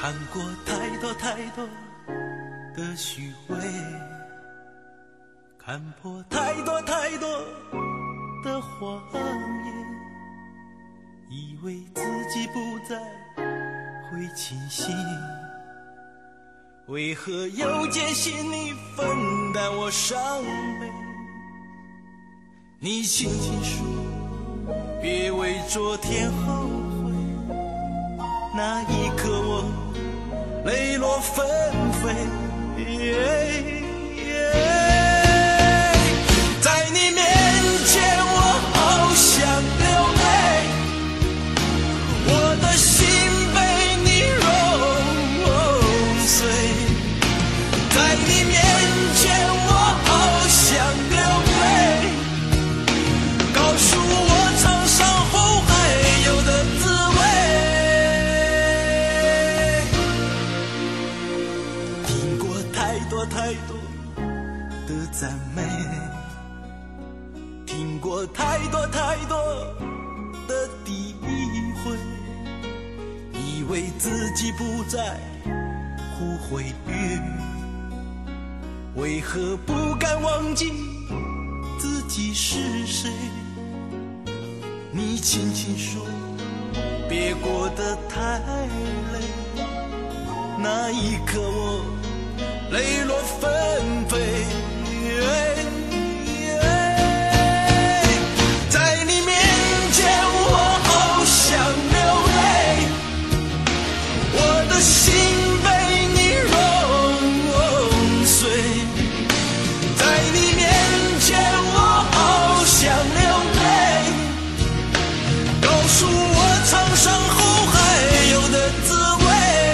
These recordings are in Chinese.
看过太多太多的虚伪，看破太多太多的谎言，以为自己不再会清醒，为何又借心你分担我伤悲？你轻轻说，别为昨天后悔，那一刻我泪落纷飞，在你面前我好想流泪，我的心被你揉碎，在你面前我好想流泪，告诉我尝伤后还有的滋味。听过太多太多的赞美，听过太多太多的诋毁，以为自己不再互悔约，为何不敢忘记自己是谁？你轻轻说，别过得太累，那一刻我泪落纷飞，在你面前我好想流泪，我的心被你揉碎，在你面前我好想流泪，告诉我尝伤后还有的滋味。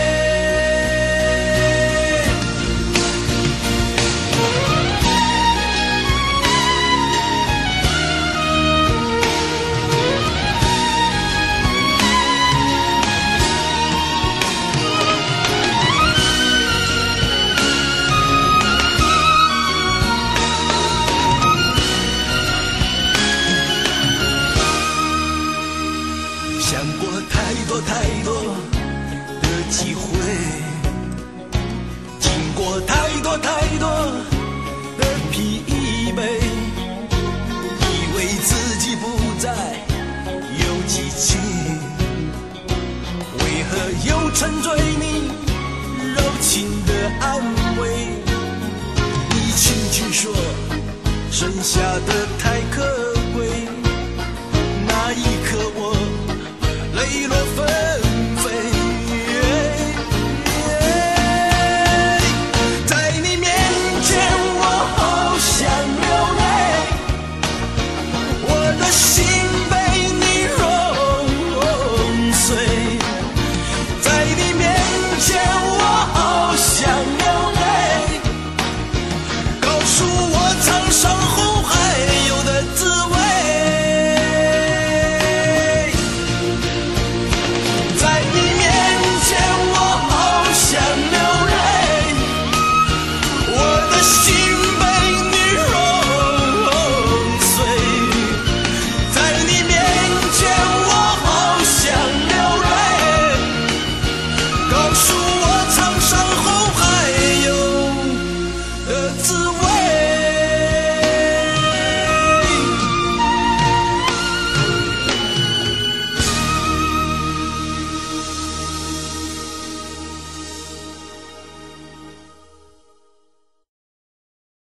想过太多太多的机会，经过太多太多的疲惫，以为自己不再有激情，为何又沉醉你柔情的安慰？你轻轻说，剩下的太